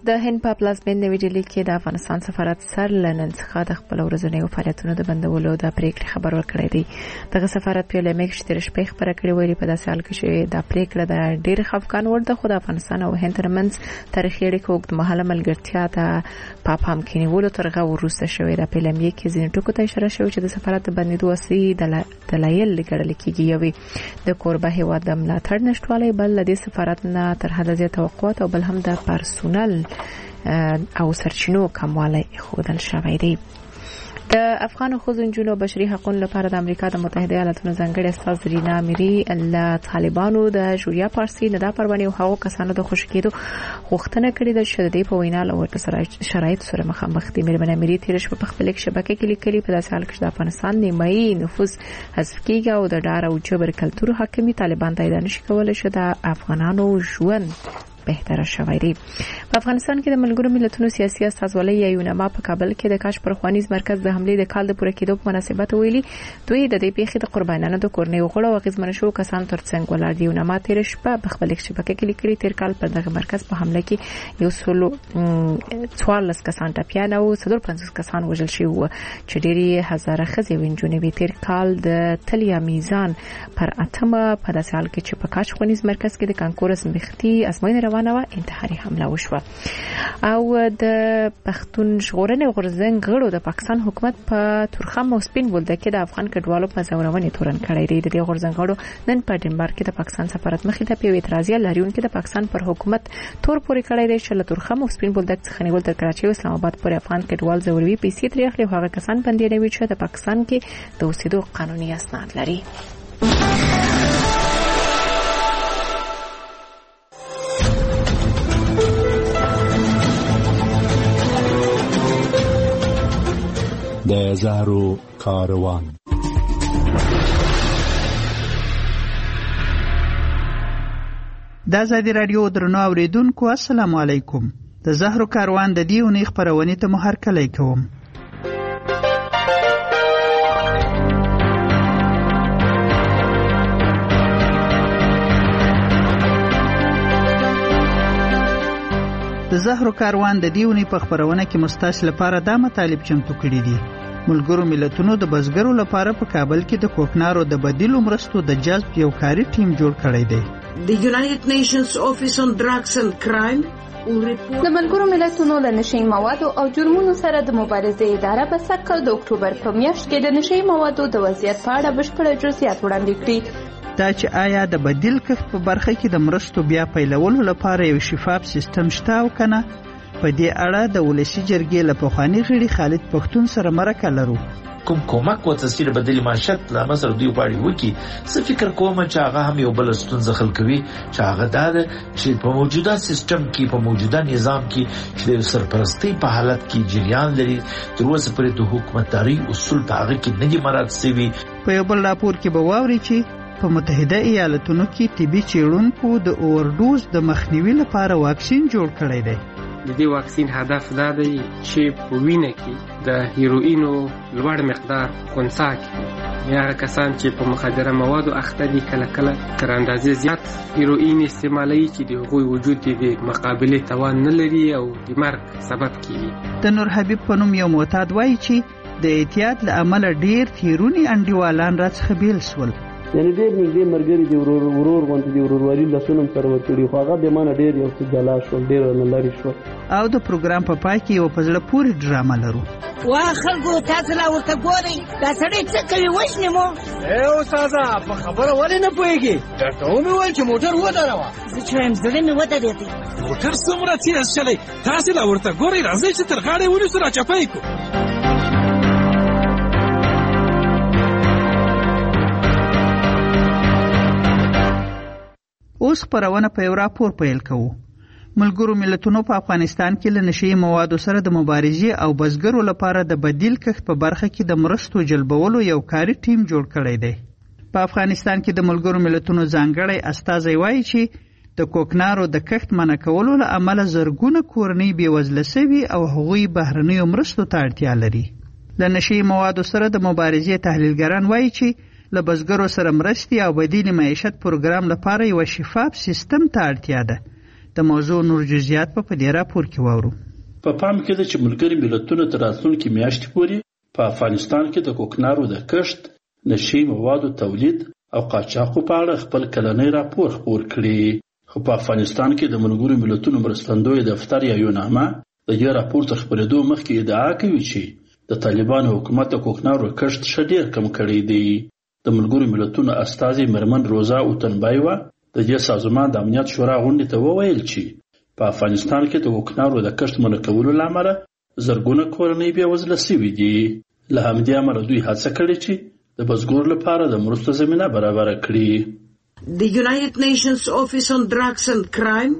د هند په پلازمین نوي ډیلي کې د افغانستان سفارت سر لنن څخه د خپل ورځنیو فعالیتونو د بندولو د پریکړې خبر ورکړی دی. دغه سفارت په لمېک شتر شپې خبره کړې ویلي په داسې حال کې چې د پریکړه د ډېر خفقان ور ده، خو د افغانستان او هند ترمنځ تاریخي اړیکو اوږدمهاله ملګرتیا ته پام کې نیولو ترغه وروسته شوې ده. په لمېک کې ځینې ټکو ته اشاره شوې چې د سفارت د بندیدو اصلي دلایل ګڼل کېږي. د کوربه هیواد د ملاتړ نشټوالی، بل له دې سفارت نه تر حده زیات توقعات او بل هم د پرسونل او سرچینو کموالی ښودل شوی دی. د افغان ښځو نجونو بشري حقوقو لپاره د امریکا د متحده ایالاتونو ځانګړي استاذ رینا میری له طالبانو د شوریا پارسي ندا پروانې او هغو کسانو د خوشي کېدو غوښتنه کړې ده چې د دې په وینا له ورته شرایطو سره مخامخ دي. میرمن میری تېره شپه په خپل شبکې کې لیکلي په داسې حال کې چې د افغانستان نیمایي نفوذ حذف کېږي او د ډار او جبر کلتور حاکمي، طالبان ته دا نشي کولی چې د افغانانو ژوند بهتره شوی دی. په افغانستان کې د ملګرو ملتونو سیاسي استازولۍ یا یونما په کابل کې د کاش پر خوانیز مرکز د حملې د کال د پوره کېدو په مناسبت ویلي دوی د دې پیښې د قربانیانو د کورنیو غړو او اغېزمن شوو کسانو ترڅنګ ولاړ دي. یونما تېره شپه په خپل شبکې کې لیکلي تېر کال پر دغه مرکز په حمله کې 114 کسان ټپیان او 150 کسان وژل شوي وو چې ډېرې هزاره ښځې او نجونې وې. تېر کال د تلیا میزان پر 8 په داسې حال کې چې په کاش خوانیز مرکز کې د کانکور ازمایښتي ازموینه روانه وه انتحاري حمله وشوه. او د پښتون ژغورنې غورځنګ غړو د پاکستان حکومت په تورخم او سپین بولدکه د افغان کډوالو په زورونې تورن کړی دی. د دې غورځنګ غړو نن په ډنمارک کې د پاکستان سفارت مخې ته په اعتراضیه لاریون کې د پاکستان پر حکومت تور پورې کړی دی چې له تورخم او سپین بولدک څخه نیول تر کراچۍ او اسلام آباد پورې افغان کډوال زوروي پیسې ترې اخلي. هغه کسان بندیانوي چې د پاکستان کې د اوسېدو قانوني اسناد لري. د زهرو کاروان. د ازادي رادیو درنو اوریدونکو السلام علیکم. د زهرو کاروان د دې اونۍ خپرونې ته مو هرکلی کوم. د زهرو کاروان د دې اونۍ په خپرونه کې مستاسو لپاره دا مطالب چمتو کړي دي. ملګرو ملتونو د بزګرو لپاره په کابل کې د کوکنارو د بدیلو مرستو د جذب یو کاري ټیم جوړ کړی دی. The United Nations Office on Drugs and Crime د ملګرو ملتونو له نشي موادو او جرمونو سره د مبارزې اداره په سږ د اکتوبر په میاشت کې د نشي موادو د وضعیت په اړه بشپړ جزئیات وړاندې کړي. دا چې آیا د بدیل کښت په برخه کې د مرستو بیا پیلولو لپاره یو شفاف سیستم شته او کنه، په دې اړه د ولسی جرګې له پخوانی غړي خالد پښتون سره مرکه لرو. کوم کومک و تسهیل بدیل معیشت لا مصر دوی پاړي وکی څه فکر کوم چې هغه هم یو بل ستونزه خلک کوي چې هغه دا چې په موجوده سیستم کې په موجوده نظام کې چې د سرپرستی په حالت کې جریان لري تر اوسه پورې د حکومتداري اصول په هغه کې نه دي مراعات شوي. په یو بل راپور کې به واوري چې په متحده ایالاتونو کې طبي چیرونکو د اوورډوز د مخنیوي لپاره واکسین جوړ کړی دی. د دې واکسین هدف دا دی چې په وینه کې د هیروینو لوړ مقدار خنثی کړي. هغه کسان چې په مخدره موادو اخته دي کله کله تر اندازې زیات هیروین استعمالوي چې د هغوی وجود د مقابله توان نه لري او د مرګ سبب کیږي. د نور حبیب په نوم یو معتاد وایي چې د احتیاط له امله ډیر تیرونی انډیوالان راڅخه بیل سول. یعنی ډېر نږدې مرګري دی ورور غونډې دی ورورولي لاسونه سره ورکړي خو هغه به مانه ډېر یو څه جلا شو ډېر نه لري شو. او د پروګرام په پای کې یو پزړه پوری ډرامه لرو. وا خلکو تاسو لا ورته ګورئ دا سړی څه کوي وښنه مو اے استاده په خبره ولې نه پوهیږي درته مې ویل چې موټر ودروه زه چې وایم زړه مې ودرېدی موټر څومره تیز چلی تاسو لا ورته ګورئ راځئ چې تر غاړې ونیسو راچپی کړو. اوس خبرونه په یو راپور پیل کوو. ملګرو ملتونو په افغانستان کې له نشي موادو سره د مبارزې او بزګرو لپاره د بدیل کښت په برخه کې د مرستو جلبولو یو کاري ټیم جوړ کړی دی. په افغانستان کې د ملګرو ملتونو ځانګړی استازی وایي چې د کوکنارو د کښت منع کولو له امله زرګونه کورنۍ بېوزله سوي او هغوی بهرنیو مرستو ته اړتیا لري. له نشي موادو سره د مبارزې تحلیلګران وایي چې له بزګرو سره مرستې او بدیل معیشت پروګرام لپاره یو شفاف سیستم ته اړتیا ده. د موضوع نور جزئیات په دې راپور کې واورو. په پام کې ده چې ملګري ملتونه تر راتلونکي میاشتې پورې په افغانستان کې د کوکنارو د کښت، نشي موادو تولید او قاچاقو په اړه خپل کلنی راپور خپور کړي. خو په افغانستان کې د ملګرو ملتونو مرستندوی دفتر یا یوناما د دې راپور ته خپرېدو مخکې ادعا کوي چې د طالبانو حکومت د کوکنارو کښت ښه ډېر کم کړی دی. د ملګرو ملتونو استازي مرمن روزا اوتنبایوا د دې سازمان د امنیت شورا غونډې ته وویل چې په افغانستان کې د کوکنارو د کښت منع کولو له امله زرګونه کورنۍ بېوزله سوي دي. له همدې امله دوی هڅه کړې چې د بزګرو لپاره د مرستو زمینه برابره کړي. The United Nations Office on Drugs and Crime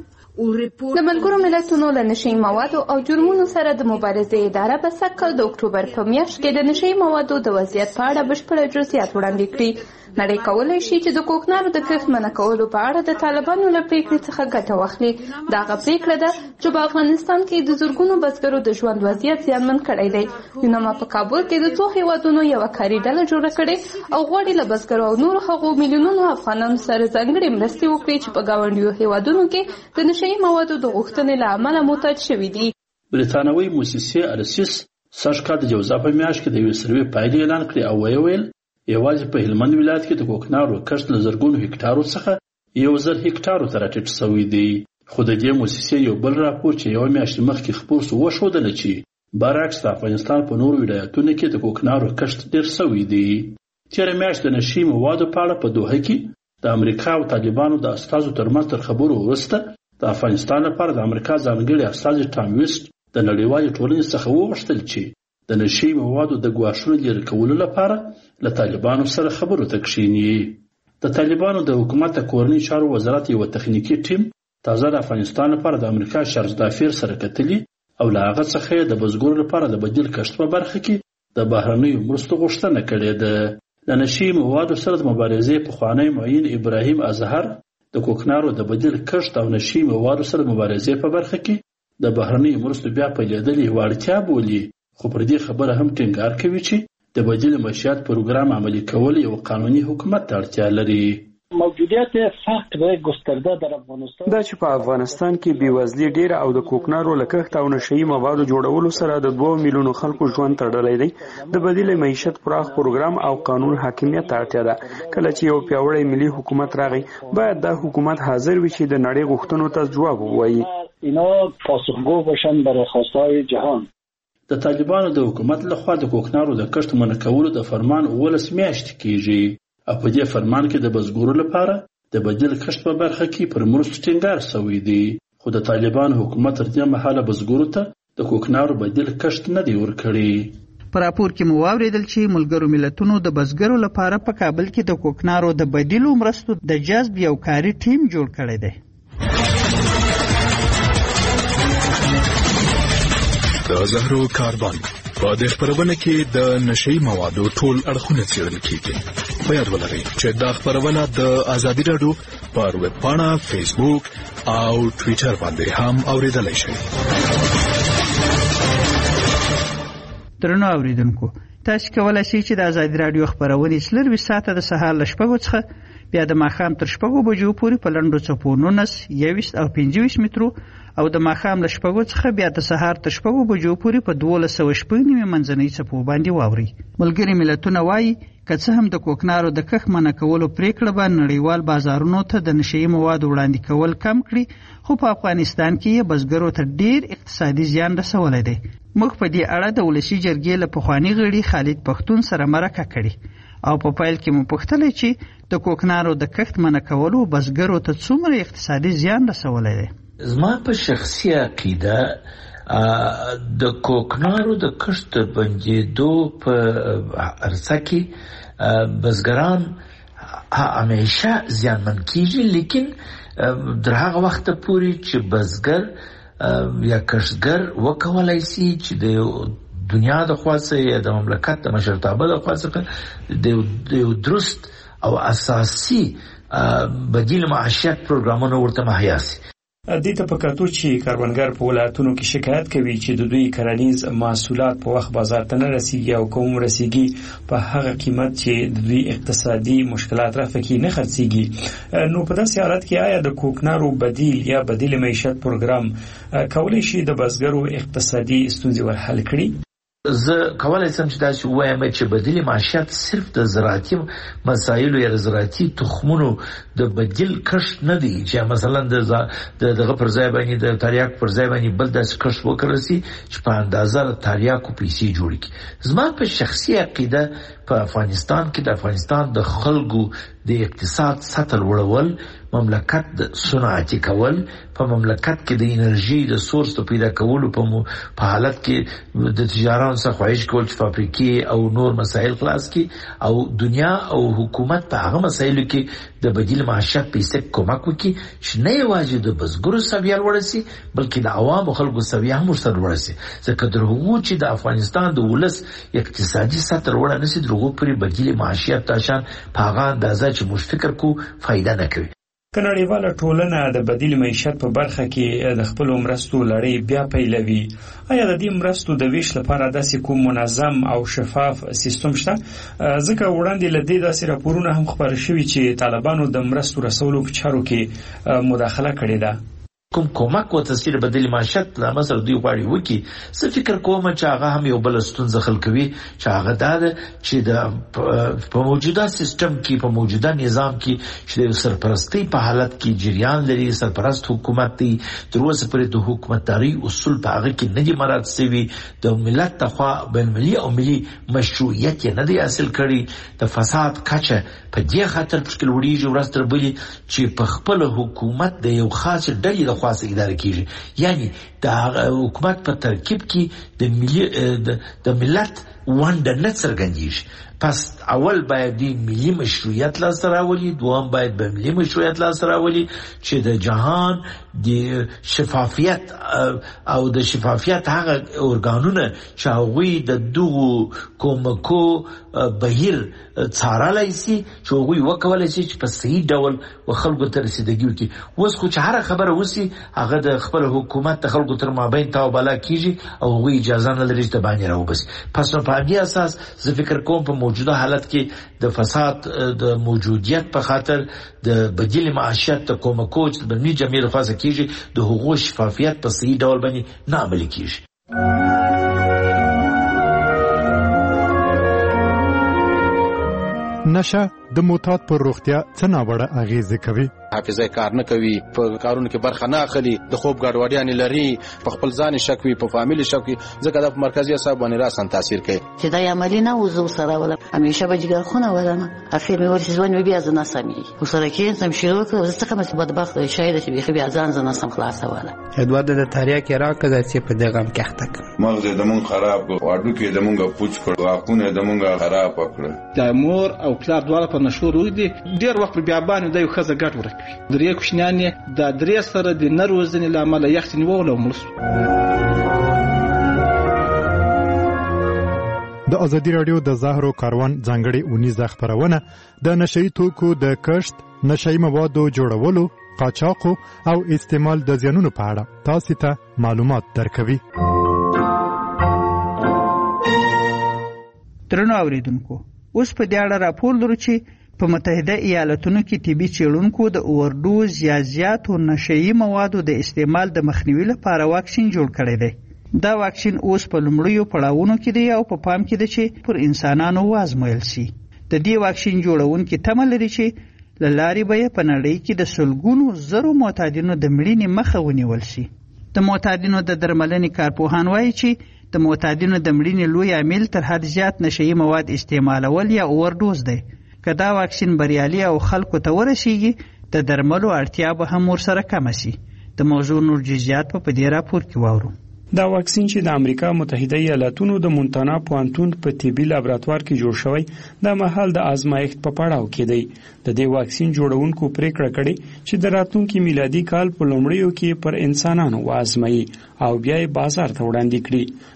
د ملګرو ملتونو له نشي موادو او جرمونو سره د مبارزې اداره په سږ د اکتوبر په میاشت کې د نشي موادو د وضعیت په اړه بشپړ جزئیات وړاندې کړي. نړۍ کولی شي چې د کوکنارو د کښت منع کولو په اړه د طالبانو له پریکړې څخه ګټه واخلي. دا هغه پریکړه ده چې په افغانستان کې د زرګونو بزګرو د ژوند وضعیت زیانمن کړی دی. یوناما په کابل کې د څو هیوادونو یوه کاري ډله جوړه کړې او غواړي له بزګرو او نورو هغو میلیونونو افغانانو سره ځانګړې مرستې وکړي چې په ګاونډیو هیوادونو کې د نشي موادو د غوښتنې له امله محتاج شوي دي. بریتانوي موسسې ارسیس سږ کال د جوزا په میاشت کې د یوې سروې پایلې اعلان کړې او ویل یوازې په هلمند ولایت کې د کوکنارو کښت له زرګونو هکټارو څخه 1000 هکټارو ته راټیټ شوی دی. خو د دې موسسې یو بل راپور چې یوه میاشت مخکې خپور شو وښودله چې برعکس د افغانستان په نورو ولایتونو کې د کوکنارو کښت ډېر شوی دی. تېره میاشت د نشي موادو په اړه په دوحه کې د امریکا او طالبانو د استازو ترمنځ تر خبرو وروسته د افغانستان لپاره د امریکا ځانګړي استازي ټام ویسټ د نړیوالې ټولنې څخه وغوښتل چې د نشي موادو د ګواښونو لرې کولو لپاره له طالبانو سره خبرو ته کښیني. د طالبانو د حکومت د کورنۍ چارو وزارت یو تخنیکی ټیم تازه د افغانستان لپاره د امریکا شرزدافیر سره کتلي او له هغه څخه د بزګرو لپاره د بدیل کښت په برخه کې د بهرنیو مرستو غوښتنه کړې ده. د نشي موادو سره د مبارزې پخوانی معین ابراهیم اظهر د کوکنارو د بدیل کښت او نشي موادو سره د مبارزې په برخه کې د بهرنیو مرستو بیا پیلېدل یوه اړتیا بولي. خو پر دې خبره هم ټینګار کوي چې د بدیل معیشت پروګرام عملي کول یو قانوني حکومت ته اړتیا لري. موجودیت فقر گسترده در افغانستان دا چې په افغانستان کې بیوزلي ډیره او د کوکنارو له کښت او نشي موادو جوړولو سره د 2 میلیونو خلکو ژوند تړلی دی. د بدیل معیشت پراخ پروګرام او قانون حاکمیت ته اړتیا ده. کله چې یو پیاوړی ملي حکومت راغی باید دا حکومت حاضر وي چې د نړۍ غوښتنو ته ځواب ووایي. اینا پاسخگو باشن برای خواستهای جهان. د طالبانو د حکومت لخوا د کوکنارو د کښت منع کولو د فرمان 19 میاشتې کیږي او په دې فرمان کې د بزګرو لپاره د بدیل کښت په برخه کې پر مرستو ټینګار شوی دی. خو د طالبانو حکومت تر دې مهاله بزګرو ته د کوکنارو بدیل کښت نه دی ورکړی. په راپور کې مو واورېدل چې ملګرو ملتونو د بزګرو لپاره په کابل کې د کوکنارو د بدیلو مرستو د جذب یو کاري ټیم جوړ کړی دی. د زهرو کاربن په دې خبرونه کې د نشي موادو ټول اړخونه څېړل کیږي. په یاد ولرئ چې دا خبرونه د ازادي راډیو پر ویب پاڼه، فیسبوک او ټویټر باندې هم اوریدلای شئ. درنو اوریدونکو، تاسو کولای شئ چې د ازادي راډیو خبرونه سلروي ساعته د سهار ل 6 څخه بیا د ماښام تر 6 بجو پورې په لنډو څپو 19 21 او 25 مترو او د ماښام له 6 څخه بیا د سهار تر 6 بجو پورې په 1290 منځنۍ څپو باندې واوري. ملګري ملتونه وایي که څه هم د کوکنارو د کښت منع کولو پریکړه به نړیوال بازارونو ته د نشي موادو وړاندې کول کم کړي، خو په افغانستان کې یې بزګرو ته ډیر اقتصادي زیان رسولی دی. موږ په دې اړه د ولسي جرګې له پخواني غړي خالد پښتون سره مرکه کړې او په پیل کې مو پوښتلې چې د کوکنارو د کښت منع کولو بزګرو ته څومره اقتصادي زیان رسولی دی. زما په شخصي عقیده د کوکنارو د کښت بندېدو په عرصه کې بزګران همیشه زیانمن کیږي، لیکن در هغه وخت پورې چې بزګر یا کښتګر وکولای شي چې د دنیا د خوا څخه یا د مملکت د مشرتابه د خوا څخه د درست او اساسي بدیل معیشت پروګرامونه ورته مهیا شي. دې ته په کتو چې کروندګر په ولایتونو کې شکایت کوي چې د دوی کرنیز محصولات په وخت بازار ته نه رسیږي او کوم رسیږي په هغه قیمت چې د دوی اقتصادي مشکلات رافع کوي نه خرڅيږي. نو په داسې حالت کې آیا د کوکنارو بدیل یا بدیل معیشت پروګرام کولای شي د بزګرو اقتصادي ستونزې ور حل کړي؟ زه کولای شم چې تاسو وایم چې بدیل معیشت صرف د زراعتي مسایلو یا زراعتي تخمونو د بدیل کښت نه دی چې مثلا دغه پر ځای باندې د تریاک پر ځای باندې بل د کښت وکړسي چې په اندازه تریاکو پیسې جوړ کړي. زما په شخصي عقیده په افغانستان کې د افغانستان د خلکو د اقتصاد سطح لوړول، مملکت د صنعتي کول، په مملکت کې د انرژي د سورس ته پیدا کولو په حالت کې د تجارت څخه خواهش کول چې فابریکې او نور مسایل خلاص کی او دنیا او حکومت په هغه مسایلو کې د بدیل معیشت پیسې کومک وکړي چې نه یوازې د بزګرو سویه ورسي بلکې د عوامو خلکو سویه هم ورسره ورسي. ځکه درغو چې د افغانستان د ولس اقتصادي سطح ورته نشي درغو پرې بدیل معیشت تاشان په هغه اندازه چې موږ فکر کو فائدہ نه کوي. کنړیواله ټولنه د بدیل معیشت په برخه کې د خپل مرستو لړۍ بیا پیلوي. آیا د دې مرستو د ویش لپاره داسې کوم منظم او شفاف سیستم شته؟ ځکه وړاندې لدې داسې راپورونه هم خبر شوي چې طالبانو د مرستو رسولو په چارو کې مداخله کړې ده. کوم کومک او تاثیر بدیل معیشت لا مثلا دوی غواړي وکي. څه فکر کوم چې هغه هم یو بل ستونزه خلکوي چې هغه دا چې د په موجوده سیستم کې په موجوده نظام کې چې د سرپرستی په حالت کې جریان لري، سرپرست حکومت دی تر اوسه پورې د حکومتداري اصول په هغه کې نه دي مراعات شوي، د ملت تخوا بین ملي او ملي مشروعیت نه دی حاصل کړي، د فساد کچه په دې خاطر چې وړيږي ورځ تر بلې چې په خپل حکومت د یو خاص ډلې د خاصه اداره کیږي. یعنی د حکومت په ترکیب کې د ملت ونډه نه څرګندېږي. پس اول باید دی ملي مشروعیت لاسته راولي، دوم باید به ملي مشروعیت لاسته راولي چې د جهان د شفافیت او د شفافیت هغه ارګانونه چې هغوی د دغو کومکو بهیر څارلای شي چې هغوی وکولای شي چې په صحیح ډول خلکو ته رسیدګي وکړي. اوس خو چې هر خبره وسی هغه د خپل حکومت د خلکو تر مابین تاو بالا کیږي او هغوی اجازه نه لري چې باندې راوبسي. پس په دې اساس زه فکر کوم په موجوده حالت کې د فساد د موجودیت په خاطر د بدیل معیشت د کومکو چې د بنی جمعیت خاصه کیږي د حقوق شفافیت په صحیح ډول باندې نه عملي کیږي. نشه د معتاد پر روغتیا څه ناوړه اغیزه کوي؟ حافظه کار نه کوي، په کارونو کې برخه نه اخلي، د خوب ګډوډیاں لري، په خپل ځان شک وي، په فامیلی شک وي، ځکه د مرکزی اعصاب باندې راسن تاثیر کوي. چې دا عملی نه وزو سره ولا همیشه به جګر خونه ولنه افیر مې ورسې ځوان بیا ځنه سمي وسره کې سم شروع کوي. زه څنګه مې بدبخت شاید چې بیا ځان ځنه سم خلاص ولا ادوار د تاریا کې راکړه چې په دغه کې اخته مغز د مون خراب واډو کې د مونږه پوچ کړ، واقونه د مونږه خراب کړ. د مور او پلار دواړه په نشور ودی ډیر وخت بیا باندې د یو خزه ګټ ورکوي. درې کوشنیانې د درې سره د نروزنې لامل یخت نیول او ملس. د ازادي رادیو د زهرو کاروان ځانګړي اونیزه خبرونه د نشئی توکو د کښت، نشئی موادو جوړولو، قاچاق او استعمال د زیانونو په اړه تاسو ته معلومات درکوي. درنو اوریدونکو، اوس په دې اړه راپور لرو چې په متحده ایالاتونو کې طبي څېړونکو د اوورډوز یا زیاتو نشئی موادو د استعمال د مخنیوي لپاره واکسین جوړ کړی دی. دا واکسین اوس په لومړیو پړاوونو کې دی او په پام کې دی چې پر انسانانو وازمویل شي. د دې واکسین جوړونکي تمه لري چې له لارې به په نړۍ کې د سلګونو زرو معتادینو د مړینې مخه ونیول شي. د معتادینو د درملنې کارپوهان وایي چې د معتادینو د مړینې لوی عامل تر حد زیات نشئی مواد استعمالول یا اوورډوز دی. که دا واکسین بریالي او خلکو ته ورسیږي د درملو اړتیا به هم ورسره کمه شي. د موضوع نور جزئیات په دې راپور کې واورو. دا واکسین چې د امریکا متحده ایالاتونو د مونتانا پوهنتون په طبي لابراتوار کې جوړ شوی د مهال د آزمایښت په پړاو کې دی. د دې واکسین جوړونکو پریکړه کړې چې د راتلونکي میلادي کال په لومړیو کې پر انسانانو وازمایي او بیا یې بازار ته وړاندې کړي.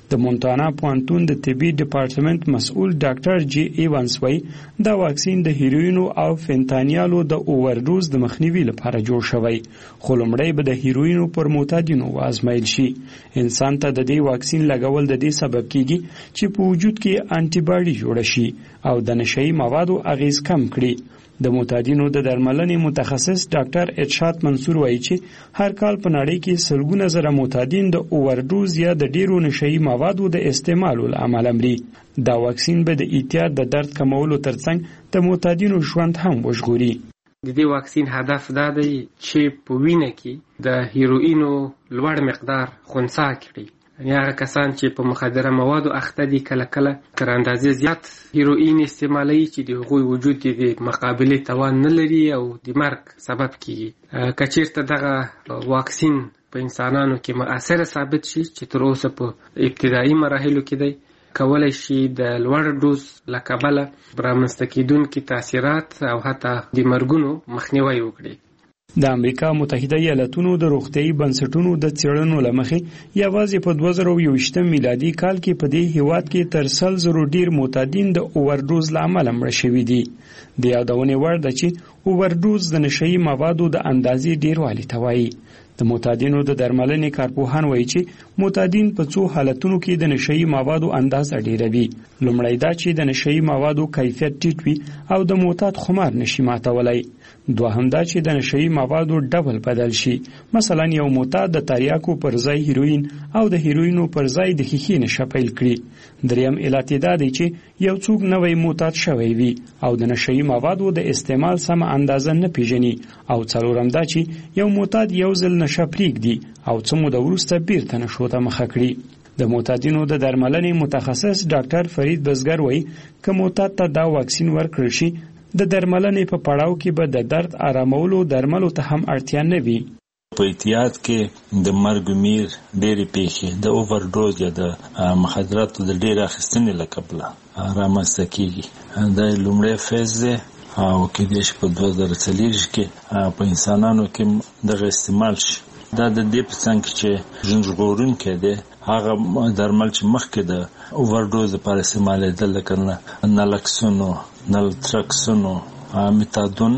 د مونټانا پوهنتون د طبي ډپارټمنټ مسؤل ډاکټر جی ایوانس وایي دا واکسین د هیروینو او فنتانیالو د اوورډوز د مخنیوي لپاره جوړ شوی، خو لومړی به د هیروینو پر معتادینو وازمایل شي. انسان ته د دې واکسین لګول د دې سبب کیږي چې په وجود کې انټي باډي جوړ شي او د نشئی موادو اغیز کم کړي. د معتادینو د درملنې متخصص ډاکټر ارشاد منصور وایي چې هر کال په نړۍ کې سلګونه زره معتادین د اوورډوز یا د ډیرو نشئی موادو د استعمال له امله مري. دا واکسین به د اعتیاد د درد کمولو ترڅنګ د معتادینو ژوند هم وژغوري. د دې واکسین هدف دا دی چې په وینه کې د هیروینو لوړ مقدار خنثی کړي، یعنی هغه کسان چې په مخدره موادو اخته دي کله کله تر اندازې زیات هیروین استعمالوي چې د هغوی وجود د مقابلې توان نه لري او د مرګ سبب کیږي. که چیرته دغه واکسین په انسانانو کې مؤثر ثابت شي چې تر اوسه په ابتدایي مراحلو کې دی، کولای شي د لوړ ډوز له کبله رامنځته کېدونکي تاثیرات او حتی د مرګونو مخنیوی وکړي. د امریکا متحده ایالاتونو د روغتیايي بنسټونو د څېړنو له مخې یوازې په 2021 میلادي کال کې په دې هیواد کې تر 100 ډیر معتادین د اوورډوز له امله مړه شوي دي. د یادونې وړ ده چې اوورډوز د نشئی موادو د اندازې ډیروالی ته وایي. د معتادینو د درملنې کارپوهان وایي چې معتادین په څو حالتونو کې د نشئی موادو اندازه ډیروي. لومړی دا چې د نشئی موادو کیفیت ټیټ وي او د معتاد خمار نشي ماتولی. دوهم دا چې د نشئی موادو ډبل بدل شي، مثلا یو معتاد د تریاکو پر ځای هیروین او د هیروینو پر ځای د ښیښې نشه پیل کړي. دریم علت دا دی چې یو څوک نوی معتاد شوی وي او د نشئی موادو د استعمال سمه اندازه نه پیژني، او څلورم دا چې یو معتاد یو ځل نشه پرېږدي او څه موده وروسته بیرته نشو ته مخه کړي. د معتادینو د درملنې متخصص ډاکټر فرید بزګر وایي که معتاد ته دا واکسین ورکړل شي، د درملنې په پړاو کې به د درد آرامولو درملو ته هم اړتیا نه وي. په احتیاط کې د مرګ میر ډېرې پیښې د اوورډوز یا د مخدراتو د ډېر اخیستنې له کبله رامنځته کېږي. دا لومړی فیز دی او کېدای شي په 2040 کې په انسانانو کې دغه استعمال شي. دا د دې په څنګ کې چې ژوند ژغورونکی دی، هغه درمل چې مخکې د اوورډوز لپاره استعمالېدل لکه نالکسونو، نلترکسونو، میتادون،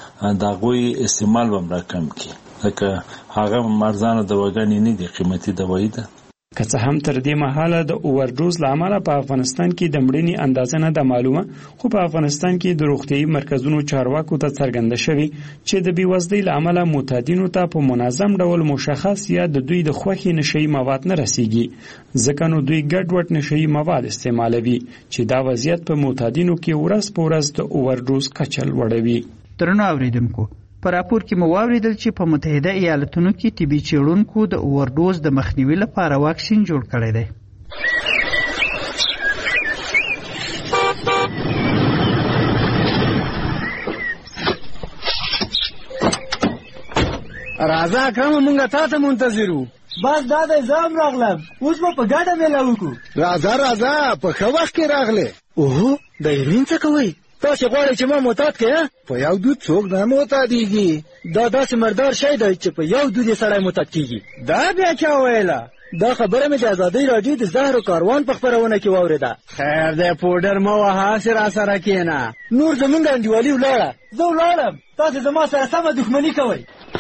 د هغوی استعمال به هم راکم کړي ځکه هغه ارزانه دواګانې نه دي، قیمتي دوایي ده. که څه هم تر دې مهاله د اوورډوز له امله په افغانستان کې د مړینې اندازه نه ده معلومه، خو په افغانستان کې د روغتیايي مرکزونو چارواکو ته څرګنده شوي چې د بېوزلۍ له امله معتادینو ته په منظم ډول مشخص یا د دوی د خوښې نشئی مواد نه رسیږي، ځکه نو دوی ګډوډ نشئی مواد استعمالوي چې دا وضعیت په معتادینو کې ورځ په ورځ د اوورډوز کچه لوړوي. درنو اوریدونکو، په راپور کې مو واوریدل چې په متحده ایالاتونو کې طبي څېړونکو د اوورډوز د مخنیوي لپاره واکسین جوړ کړی دی. راځه اکرم، مونږ تا ته منتظر وو. بس دا د ځام راغلم، اوس به په ګډه میله وکړو. راځه په ښه وخت کې راغلې. اوهو، د هیروین څه کوئ؟ تاسو غواړئ چې ما معتاد کړئ؟ په یو دود څوک نه معتادېږي. دا داسې مردار شی دی چې په یو دود یې سړی معتاد کېږي. دا بیا چا ویله؟ دا خبره مې د ازادۍ راډیو د زهرو کاروان په خپرونه کې واورېده. خیر دی، پوډر مه وهه، هسې راسره کښېنه. نور زمونږ انډیوالي ولاړه، زه ولاړم، تاسو زما سره سمه دښمني کوئ.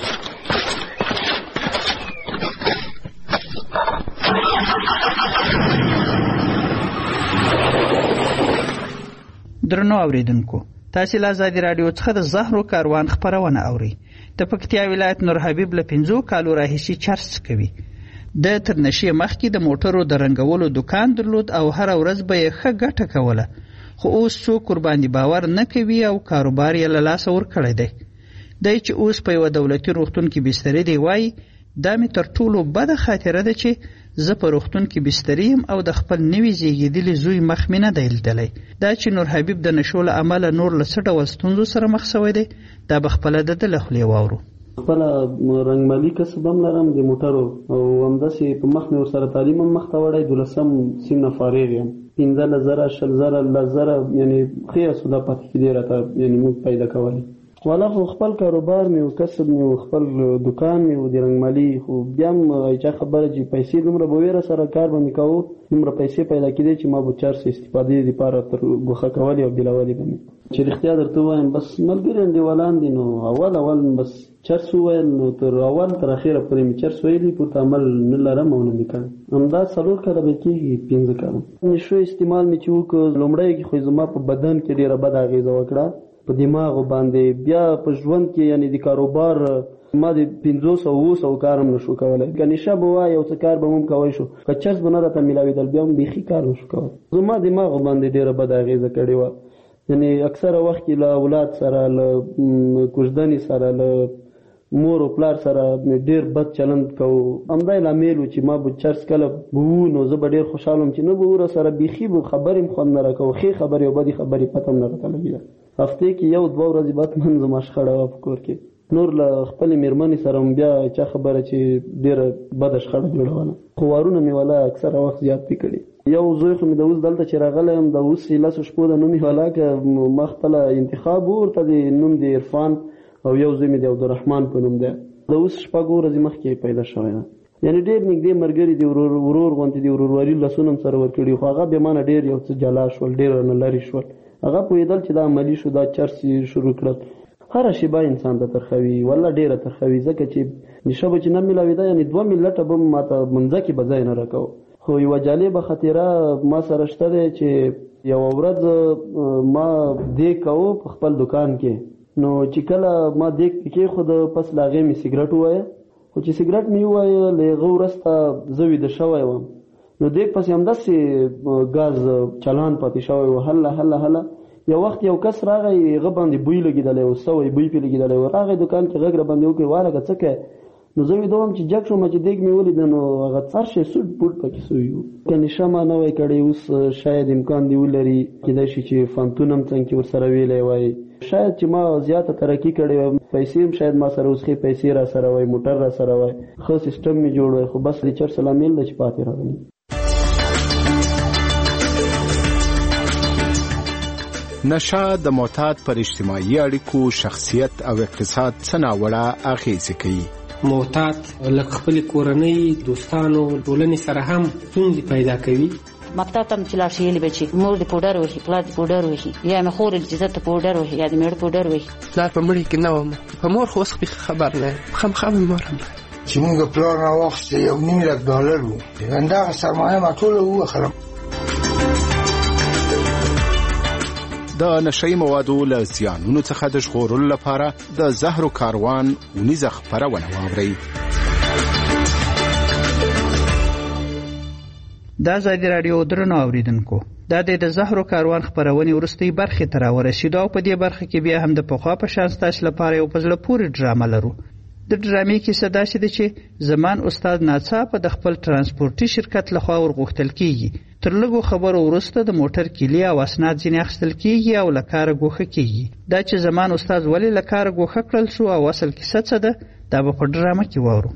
درنو اوریدونکو، تاسو له ازادي رادیو څخه د زهرو کاروان خبرونه اورئ. د پکتیا ولایت نور حبیب له 5 کالو راهیسې چرس کوي. د تر نشې مخکې د موټرو د رنګولو دکان درلود او هر ورځ به یې ښه ګټه کوله، خو اوس څوک ورباندې باور نه کوي او کاروبار یې له لاسه ورکړی دی. دی چې اوس په یوه دولتي روغتون کې بسترې دی وایي دا مې تر ټولو بده خاطره ده چې زه په روغتون کې بسترې یم او د خپل نوي زیږېدلي زوی مخ مې نه دی لیدلی. دا چې نور حبیب د نشو له امله نور له څه ډول ستونزو سره مخ شوی دی، دا به خپله د ده له خولې واورو. خپله رنګمالي کسب هم لرم د موټرو، او همداسې په مخ مې ورسره تعلیم هم مخته وړی. 12 سیم نه فارغ یم. 15,000 20,000 10,000 یعنې ښې اسوده پاتې کېدې راته یعنې موږ پیدا کولی. والا خو خپل کاروبار مې او کسب مې او خپل دکان مې او د رنګمالي خو بیا هم چا خبره چې پیسې دومره به ویره سره کار به مې کوو دومره پیسې پیدا کېدی چې ما به چرس استفادې دپاره تر ګوښه کولې او بېلولې به مې چې رښتیا درته ووایم بس ملګري انډیوالان دي نو اول بس چرس وویل نو تر اول تر اخره پورې مې چرس ویلي پورته عمل نه لرم او نه مې کړی همدا 4 کاله به کېږي 5 کاله نشو استعمال مې چې وکړ لومړی کې خو زما په بدن کې ډېره بده اغېزه وکړه په دماغ باندې بیا په ژوند کې یعنی د کاروبار ما د 500 کار هم نشو کولی که نشه به وای یو څه کار به هم کوی شو که چرس به نه راته میلاوېدل بیا هم بیخي کار نشو کولی زما دماغ باندې ډېره بده اغېزه کړې وه یعنی اکثره وخت کې له اولاد سره له کوژدنې سره له مور او پلار سره ډېر بد چلند کوو همدا لامل و چې ما به چرس کله بو نو زه به ډېر خوشحاله وم چې نه به ور سره بیخي به خبرې هم خوند نه راکوو ښې خبرې او بدې خبرې پته هم نه راته لګېده هفتې کې 1-2 ورځې بعد من زما شخړه وه په کور کې نور له خپلې مېرمنې سره هم بیا چا خبره چې ډېره بده شخړه جوړوله خو وارونه مې والا اکثره وخت زیات پې کړي یو زوی خو مې د اوس دلته چې راغلی یم د اوس 10 شپو د نوم یې والا که ما خپله انتخاب ورته د نوم د عرفان او یو زوی مې د عبدالرحمن په نوم دی د اوس 6 ورځې مخکې پیدا شوی ده یعنی ډېر نږدې ملګري دي ورور غوندې د وروروالي لاسونه هم سره ورکړي خو هغه بیا مانه ډېر یو څه جلا شول ډېر رانه لرې شول هغه پوهېدل چې دا عملي شو دا چرس شروع کړل هره شیبه انسان ته ترخوي والله ډېره ترخوي ځکه چې نشه به چې نه میلاوېده یعنې 2 ملټه به ماته منځه کې به ځای نه راکوو خو یوه جالبه خاطره ما سره شته دی چې یوه ورځ ما دیګ کوو په خپل دکان کې نو چې کله ما دیګ کېښود پس له هغې مې سګرټ ووایه خو چې سګرټ مې ووایه له هغه وروسته زه ویده شوی وم نو دیګ پسې همداسې ګاز چالان پاتې شوی و هله یو وخت یو کس راغی هغه باندې بوی لګېدلی و سوی بوی پرې لګېدلی و راغی دکان کې غږ را باندې وکړې والګه څه کوې نو زه ویده وم چې جګ شوم چې دیګ مې ولیده نو هغه څر شی سوټ بوټ پکې سوي وو که نشه ما نه وی کړی اوس شاید امکان دی ولري کېدای شي چې فانتون هم څنګ کې ورسره ویلی وای شاید چې ما زیاته ترقي کړې وم پیسې هم شاید ما سره اوس ښې پیسې را سره وای موټر را سره وای ښه سیسټم مې جوړ وای خو بس د چرس لامل ده چې پاتې راغلی نشه د معتاد پر اجتماعي اړیکو شخصیت او اقتصاد څه ناوړه اغېزې کوي معتاد لکه خپلې کورنۍ دوستانو ټولنې سره هم ستونزې پیدا کوي مکتب ته چې لاړ شي یې به چې مور دې پوډر وهي پلار دې پوډر وهي یا مې خور چې زه ته پوډر وهي یا دې مېړه پوډر وهي پلار په مړي کې نه وم په مور خو اوس خبر نه یم خامخا مې مور هم چې موږ پلار راواخیستی $1.5 لک و همدغه سرمایه ما ټوله ووخلم د نشهیي موادو له زیانونو څخه د ژغورلو لپاره د زهرو کاروان اونیزه خپرونه واورئ دا ازادي راډیو درنو اوریدونکو دا د زهرو کاروان خپرونې وروستۍ برخې ته راورسېدو او په دې برخه کې بیا هم د پخوا په شان ستاسو لپاره یو په زړه پورې ډرامه لرو د ډرامې کیسه داسې ده چې زمان استاد ناڅاپه د خپل ترانسپورټي شرکت لخوا ورغوښتل کیږي تر لږو خبرو وروسته د موټر کیلي او اسناد ځینې اخیستل کیږي او له کاره ګوښه کیږي دا چې زمان استاد ولې له کاره ګوښه کړل شو او اصل کیسه څه ده دا به په ډرامه کې واورو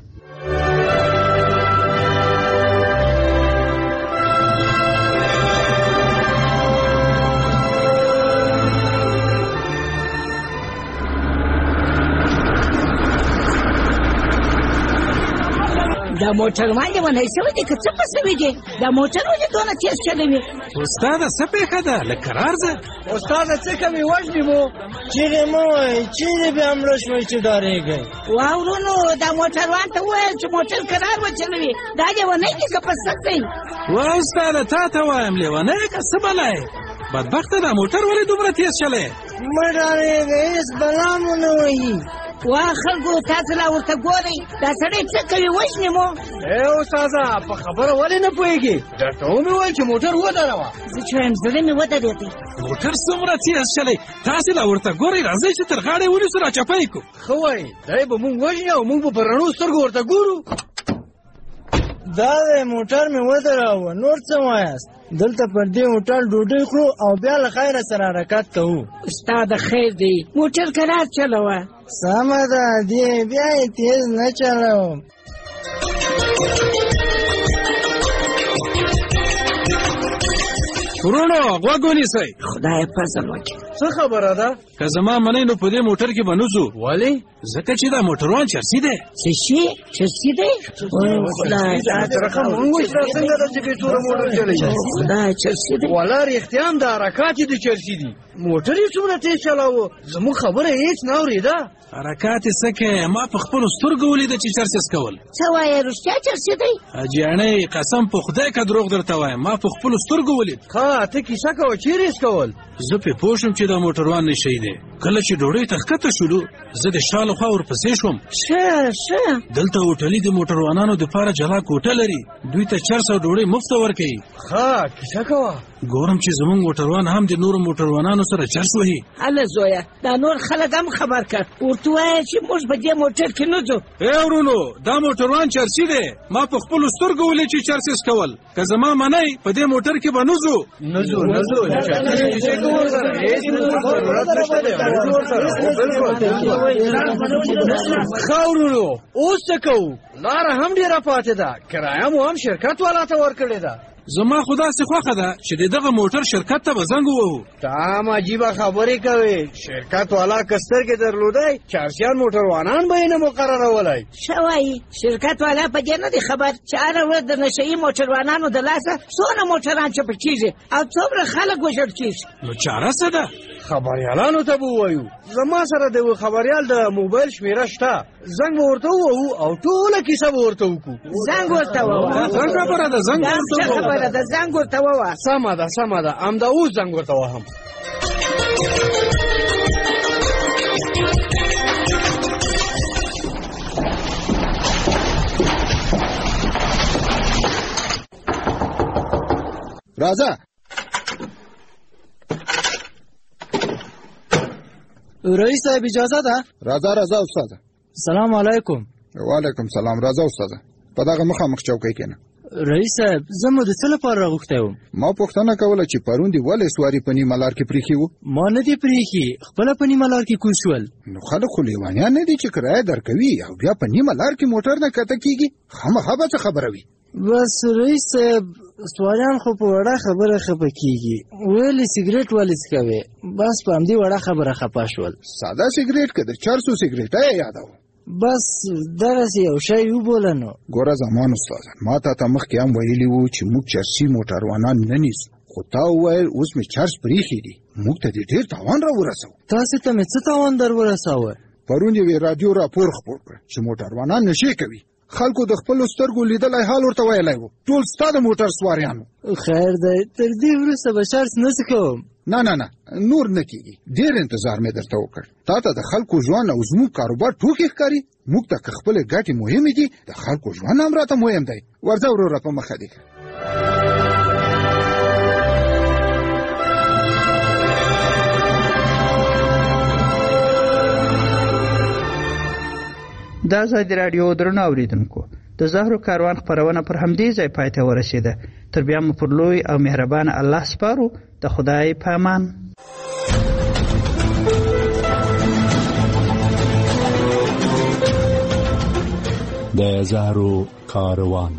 دا موټر باندې ونه شوی دی که څه په سوي دی دا موټر ولې دونه تېز چلوي استاده څه پېښه ده لږ قرار ځه استاده څه کوې وژنې مو چیرې مه وایئ چیرې بیا مړه شوئ چې ډارېږئ واورونو دا موټروان ته وویل چې موټر قرار وچلوي دا لیونی دی که په سک دی وا استاده تا ته وایم لیونی که څه بلا یې بدبخته دا موټر ولې دومره تېز چلی مه ډارېږئ هېڅ بلا مو نه وهي وا خلکو تاسو لا ورته ګورئ دا سړی څه کوي وژنې مو ای استاده په خبره ولې نه پوهېږې درته ومې ویل چې موټر ودروه زه چې وایم زړه مې ودرېدی موټر څومره تېز چلی تاسې لا ورته ګورئ راځئ چې تر غاړې ونیسو راچپه یې کړو ښه وایي دی به مونږ وژني او مونږ به په رڼو سترګو ورته ګورو دا دی موټر مې ودراوه نور څه وایاست دلته پر دې هوټل ډوډۍ خورو او بیا له خیره سره حرکت کوو استاده خیر دی موټر قرار چلوه سمه ده دې بیا یې تیز نه چلوم ورونو غوږ ونیسئ. خدای فضل وکړي. څه خبره ده؟ که زما منئ نو په دې موټر کې به نه ځو. ولې؟ ځکه چې دا موټروان چرسي دی. څه شي؟ چرسي دی؟ خدای رقم مونږ څنګه د چې ټول موټر چلوي؟ خدای چرسي دی. ولا رښتیا هم د حرکات دي چرسي دي. موټر یې څومره تیز چلاوه، زموږ خبره هیڅ نه اورېده. حرکات یې څه کوې؟ ما په خپلو سترګو ولیده چې چرسس کول. څه وایې رښتیا چرسي دی؟ حاجیانۍ قسم په خدای که دروغ درته وایم، ما په خپلو سترګو ولید. ښه ته کیسه کوه، چیرې یې کول؟ زه پې پوه شوم چې دا موټروان نشی دی. کله چې ډوډۍ ته ښکته شولو زه د شا له خوا ورپسې شوم. ښه دلته هوټلي د موټروانانو دپاره جلا کوټه لري، دوی ته چرس او ډوډۍ مفته ورکوي. ښه کیسه کوه. ګورم چې زمونږ موټروان هم د نورو موټروانانو سره چرس وهي. هله زویه دا نور خلک هم خبر کړ، ورته ووایه چې موږ په دې موټر کې نه ځو. ای ورونو دا موټروان چرسي دی، ما په خپلو سترګو ولید چې چرسس کول. که زما منئ په دې موټر کې به نه ځو. ښه ورونو اوس څه کوو؟ لاره هم ډېره پاتې ده، کرایه مو هم شرکت والا ته ورکړې ده. زما خو داسې خوښه ده چې د دغه موټر شرکت ته به زنګ ووهو. ته هم عجیبه خبرې کوې. شرکت والا که سترګې درلودی چارسیان موټروانان به یې نه مقررولی. ښه وایي شرکت والا په دې نه دی خبر چې هره ورځ د نشهیي موټروانانو د لاسه څونه موټران چپه کېږي او څومره خلک وژل کېږي. نو چاره څه ده؟ خبریالانو ته به ووایو. زما سره د یو خبریال د موبایل شمېره شته، زنګ به ورته ووهو او ټوله کیسه به ورته وکړو. زنګ ورته ووهه. څه خبره ده؟ زنګ ورته ووهه. د زنګ ورته ووهه. سمه ده همدا اوس زنګ ورته وهم. راځه رئیس صاحب اجازه ده؟ راځه استاده. سلام علیکم. وعلیکم سلام. راځه استاده په دغه مخامخ چوکۍ کېنه. رئیس صاحب زه مو د څه لپاره راغوښتی وم؟ ما پوښتنه کوله چې پرون دې ولې سواري په نیمه لار کې پرېښي وو؟ ما نه دي پرېښي، خپله په نیمه لار کې کوز شول. نو خلک خو لیوانیان نه دي چې کرایه درکوي او بیا په نیمه لار کې موټر نه کته کېږي. خامخا به څه خبره وي. بس رئیس صاحب سواریان خو په وړه خبره خفه کېږي، ویلې سګرېټ ولې څکوې؟ بس په همدې وړه خبره خفه شول. ساده سګرېټ که د چرسو سګرېټه یې یادوه؟ بس دغسې یو شی وبوله. نو ګوره زمان استاده، ما ته مخکې هم ویلي وو چې موږ چرسي موټروانان نه نیسو، خو تا وویل اوس مې چرس پرېښي دي، موږ ته دې ډېر تاوان را ورسوه. تاسې ته مې څه تاوان در ورسوه؟ پرون یوې راډیو راپور خپور کړ چې موټروانان نشې کوي. خلکو د خپلو سترګو لیدلی حال ورته ویلی وو، ټول ستا د موټر سواریانو. خیر دی، تر دې وروسته به چرس نسې کوم. نه نور نه کېږي. ډېر انتظار مې درته وکړ. تا ته د خلکو ژوند او زموږ کاروبار ټوکې ښکاري. موږ ته که خپلې ګټې مهمې دي، د خلکو ژوند هم راته مهم دی. ورځه وروره په مخه دې کړه. د ازادي راډیو درنو اوریدونکو، د زهرو کاروان خپرونه پر همدې ځای پای ته ورسېده. تر بیا مو پر لوی او مهربان الله سپارو. د خدای په امان. د زهرو کاروان.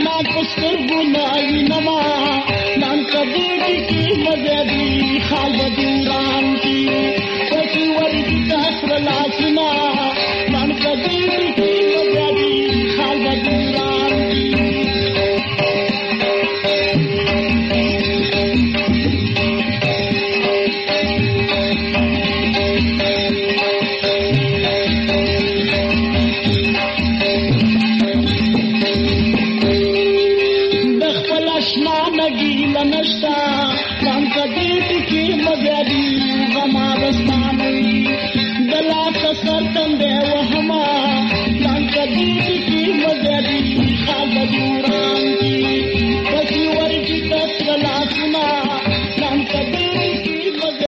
जाना पुस्तर बुलाई नमा नान कबीर की मददी खाल